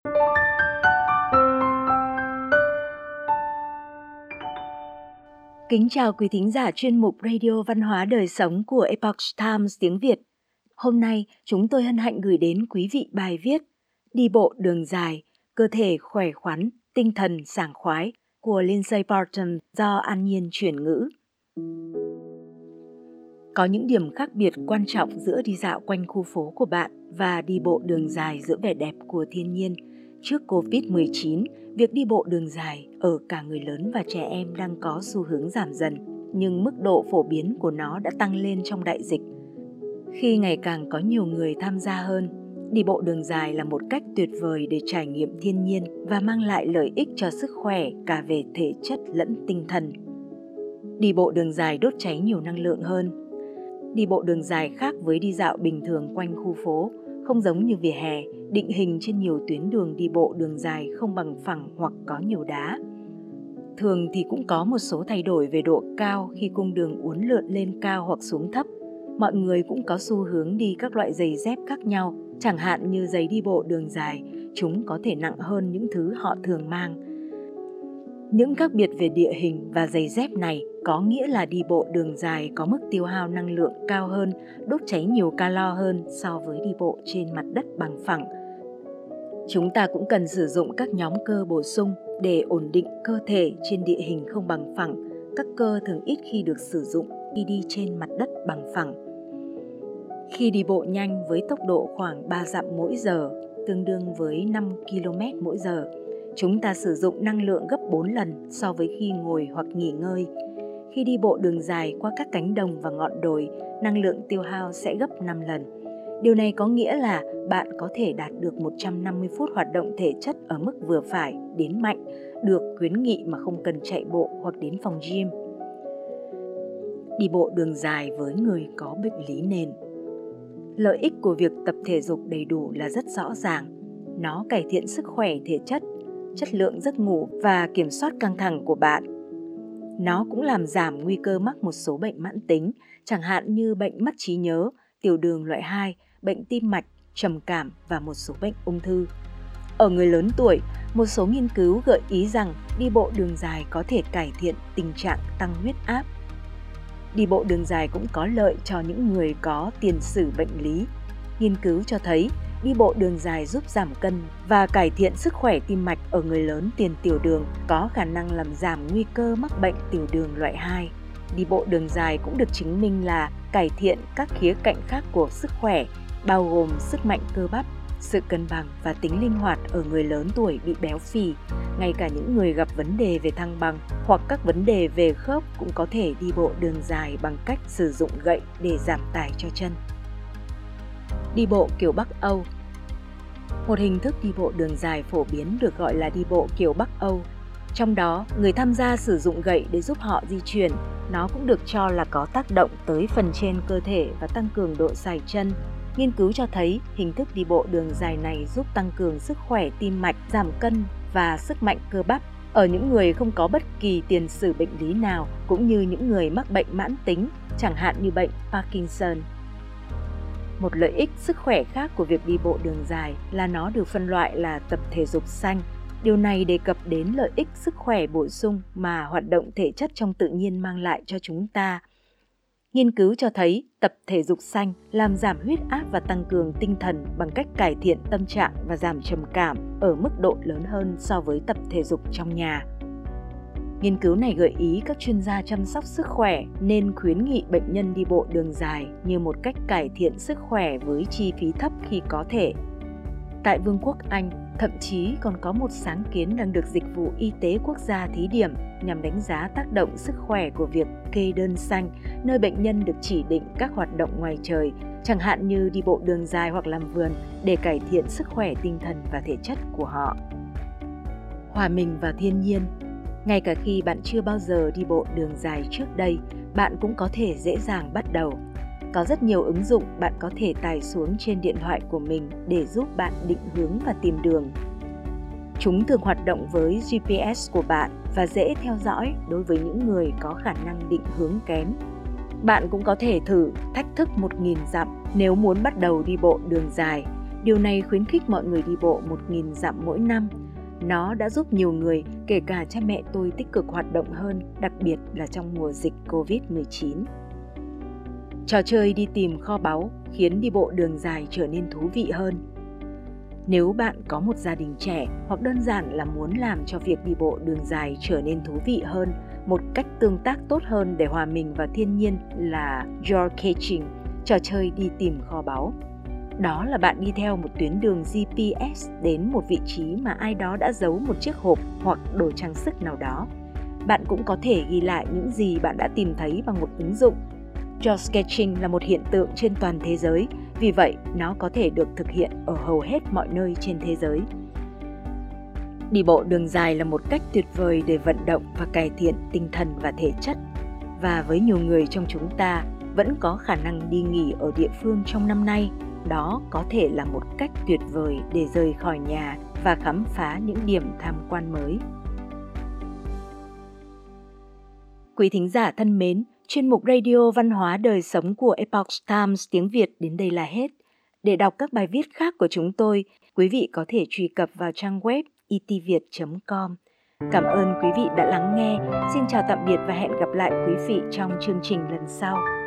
Kính chào quý thính giả chuyên mục Radio Văn hóa Đời Sống của Epoch Times tiếng Việt. Hôm nay, chúng tôi hân hạnh gửi đến quý vị bài viết Đi bộ đường dài, cơ thể khỏe khoắn, tinh thần sảng khoái của Lindsay Barton do An Nhiên chuyển ngữ. Có những điểm khác biệt quan trọng giữa đi dạo quanh khu phố của bạn và đi bộ đường dài giữa vẻ đẹp của thiên nhiên. Trước Covid-19, việc đi bộ đường dài ở cả người lớn và trẻ em đang có xu hướng giảm dần, nhưng mức độ phổ biến của nó đã tăng lên trong đại dịch. Khi ngày càng có nhiều người tham gia hơn, đi bộ đường dài là một cách tuyệt vời để trải nghiệm thiên nhiên và mang lại lợi ích cho sức khỏe cả về thể chất lẫn tinh thần. Đi bộ đường dài đốt cháy nhiều năng lượng hơn. Đi bộ đường dài khác với đi dạo bình thường quanh khu phố, không giống như vỉa hè, định hình trên nhiều tuyến đường đi bộ đường dài không bằng phẳng hoặc có nhiều đá. Thường thì cũng có một số thay đổi về độ cao khi cung đường uốn lượn lên cao hoặc xuống thấp. Mọi người cũng có xu hướng đi các loại giày dép khác nhau, chẳng hạn như giày đi bộ đường dài, chúng có thể nặng hơn những thứ họ thường mang. Những khác biệt về địa hình và giày dép này có nghĩa là đi bộ đường dài có mức tiêu hao năng lượng cao hơn, đốt cháy nhiều calo hơn so với đi bộ trên mặt đất bằng phẳng. Chúng ta cũng cần sử dụng các nhóm cơ bổ sung để ổn định cơ thể trên địa hình không bằng phẳng. Các cơ thường ít khi được sử dụng khi đi trên mặt đất bằng phẳng. Khi đi bộ nhanh với tốc độ khoảng 3 dặm mỗi giờ, tương đương với 5 km mỗi giờ, chúng ta sử dụng năng lượng gấp 4 lần so với khi ngồi hoặc nghỉ ngơi. Khi đi bộ đường dài qua các cánh đồng và ngọn đồi, năng lượng tiêu hao sẽ gấp 5 lần. Điều này có nghĩa là bạn có thể đạt được 150 phút hoạt động thể chất ở mức vừa phải đến mạnh, được khuyến nghị mà không cần chạy bộ hoặc đến phòng gym. Đi bộ đường dài với người có bệnh lý nền. Lợi ích của việc tập thể dục đầy đủ là rất rõ ràng. Nó cải thiện sức khỏe thể chất, chất lượng giấc ngủ và kiểm soát căng thẳng của bạn. Nó cũng làm giảm nguy cơ mắc một số bệnh mãn tính, chẳng hạn như bệnh mất trí nhớ, tiểu đường loại 2, bệnh tim mạch, trầm cảm và một số bệnh ung thư. Ở người lớn tuổi, một số nghiên cứu gợi ý rằng đi bộ đường dài có thể cải thiện tình trạng tăng huyết áp. Đi bộ đường dài cũng có lợi cho những người có tiền sử bệnh lý. Nghiên cứu cho thấy đi bộ đường dài giúp giảm cân và cải thiện sức khỏe tim mạch ở người lớn tiền tiểu đường, có khả năng làm giảm nguy cơ mắc bệnh tiểu đường loại 2. Đi bộ đường dài cũng được chứng minh là cải thiện các khía cạnh khác của sức khỏe, bao gồm sức mạnh cơ bắp, sự cân bằng và tính linh hoạt ở người lớn tuổi bị béo phì. Ngay cả những người gặp vấn đề về thăng bằng hoặc các vấn đề về khớp cũng có thể đi bộ đường dài bằng cách sử dụng gậy để giảm tải cho chân. Đi bộ kiểu Bắc Âu. Một hình thức đi bộ đường dài phổ biến được gọi là đi bộ kiểu Bắc Âu. Trong đó, người tham gia sử dụng gậy để giúp họ di chuyển. Nó cũng được cho là có tác động tới phần trên cơ thể và tăng cường độ sải chân. Nghiên cứu cho thấy hình thức đi bộ đường dài này giúp tăng cường sức khỏe tim mạch, giảm cân và sức mạnh cơ bắp ở những người không có bất kỳ tiền sử bệnh lý nào, cũng như những người mắc bệnh mãn tính, chẳng hạn như bệnh Parkinson. Một lợi ích sức khỏe khác của việc đi bộ đường dài là nó được phân loại là tập thể dục xanh. Điều này đề cập đến lợi ích sức khỏe bổ sung mà hoạt động thể chất trong tự nhiên mang lại cho chúng ta. Nghiên cứu cho thấy tập thể dục xanh làm giảm huyết áp và tăng cường tinh thần bằng cách cải thiện tâm trạng và giảm trầm cảm ở mức độ lớn hơn so với tập thể dục trong nhà. Nghiên cứu này gợi ý các chuyên gia chăm sóc sức khỏe nên khuyến nghị bệnh nhân đi bộ đường dài như một cách cải thiện sức khỏe với chi phí thấp khi có thể. Tại Vương quốc Anh, thậm chí còn có một sáng kiến đang được Dịch vụ Y tế Quốc gia thí điểm nhằm đánh giá tác động sức khỏe của việc kê đơn xanh, nơi bệnh nhân được chỉ định các hoạt động ngoài trời, chẳng hạn như đi bộ đường dài hoặc làm vườn, để cải thiện sức khỏe tinh thần và thể chất của họ. Hòa mình vào thiên nhiên. Ngay cả khi bạn chưa bao giờ đi bộ đường dài trước đây, bạn cũng có thể dễ dàng bắt đầu. Có rất nhiều ứng dụng bạn có thể tải xuống trên điện thoại của mình để giúp bạn định hướng và tìm đường. Chúng thường hoạt động với GPS của bạn và dễ theo dõi đối với những người có khả năng định hướng kém. Bạn cũng có thể thử thách thức 1.000 dặm nếu muốn bắt đầu đi bộ đường dài. Điều này khuyến khích mọi người đi bộ 1.000 dặm mỗi năm. Nó đã giúp nhiều người, kể cả cha mẹ tôi, tích cực hoạt động hơn, đặc biệt là trong mùa dịch Covid-19. Trò chơi đi tìm kho báu khiến đi bộ đường dài trở nên thú vị hơn. Nếu bạn có một gia đình trẻ hoặc đơn giản là muốn làm cho việc đi bộ đường dài trở nên thú vị hơn, một cách tương tác tốt hơn để hòa mình vào thiên nhiên là geocaching, trò chơi đi tìm kho báu. Đó là bạn đi theo một tuyến đường GPS đến một vị trí mà ai đó đã giấu một chiếc hộp hoặc đồ trang sức nào đó. Bạn cũng có thể ghi lại những gì bạn đã tìm thấy bằng một ứng dụng. Geocaching là một hiện tượng trên toàn thế giới, vì vậy nó có thể được thực hiện ở hầu hết mọi nơi trên thế giới. Đi bộ đường dài là một cách tuyệt vời để vận động và cải thiện tinh thần và thể chất. Và với nhiều người trong chúng ta vẫn có khả năng đi nghỉ ở địa phương trong năm nay, đó có thể là một cách tuyệt vời để rời khỏi nhà và khám phá những điểm tham quan mới. Quý thính giả thân mến, chuyên mục Radio Văn hóa Đời Sống của Epoch Times tiếng Việt đến đây là hết. Để đọc các bài viết khác của chúng tôi, quý vị có thể truy cập vào trang web itviet.com. Cảm ơn quý vị đã lắng nghe. Xin chào tạm biệt và hẹn gặp lại quý vị trong chương trình lần sau.